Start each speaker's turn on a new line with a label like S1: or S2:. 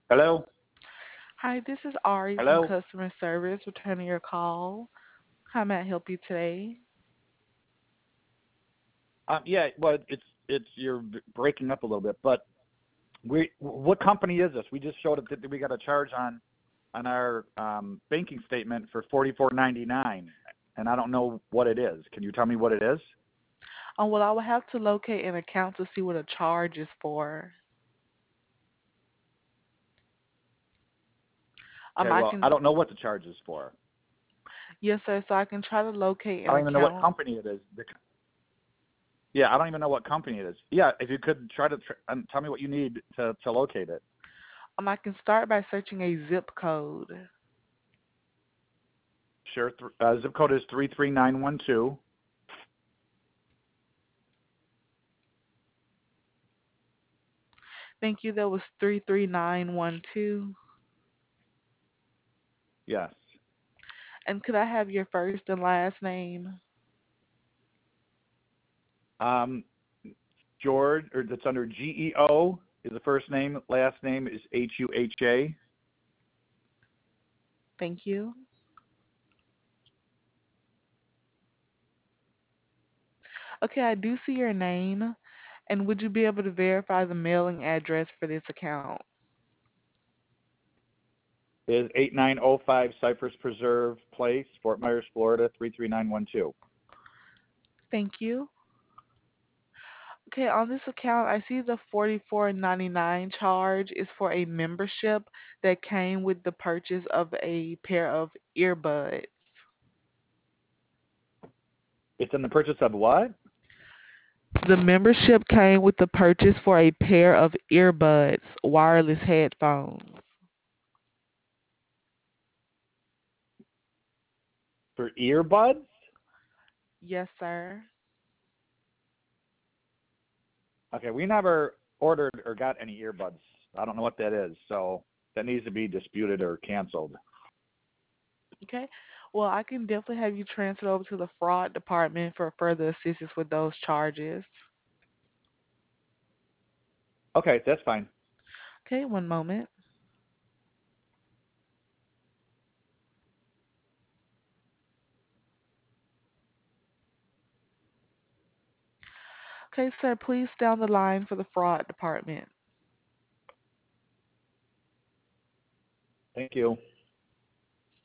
S1: Hello?
S2: Hi, this is Ari from
S1: Hello?
S2: customer service returning your call. How may I help you today?
S1: Yeah, well, it's you're breaking up a little bit, but what company is this? We just showed it that we got a charge on our banking statement for 44.99, and I don't know what it is. Can you tell me what it is?
S2: Well, I will have to locate an account to see what a charge is for.
S1: Okay,
S2: I
S1: well, I
S2: can,
S1: don't know what the charge is for.
S2: yes, sir, so I can try to locate
S1: I
S2: an
S1: don't even know what
S2: account.
S1: company it is. Yeah, I don't even know what company it is. Yeah, if you could try to tell me what you need to locate it.
S2: I can start by searching a zip code.
S1: Sure. Zip code is 33912.
S2: Thank you. That was 33912.
S1: Yes.
S2: And could I have your first and last name?
S1: Um, George, or that's under GEO is the first name. Last name is HUHA.
S2: Thank you. Okay, I do see your name. And would you be able to verify the mailing address for this account?
S1: Is 8905 Cypress Preserve Place, Fort Myers, Florida 33912.
S2: Thank you. Okay, on this account, I see the 44.99 charge is for a membership that came with the purchase of a pair of earbuds.
S1: It's in the purchase of what?
S2: The membership came with the purchase for a pair of earbuds, wireless headphones.
S1: For earbuds?
S2: Yes, sir.
S1: Okay, we never ordered or got any earbuds. I don't know what that is, so that needs to be disputed or canceled.
S2: Okay. Well, I can definitely have you transferred over to the fraud department for further assistance with those charges.
S1: Okay, that's fine.
S2: Okay, one moment. Okay, sir, please stay on the line for the fraud department.
S1: Thank you.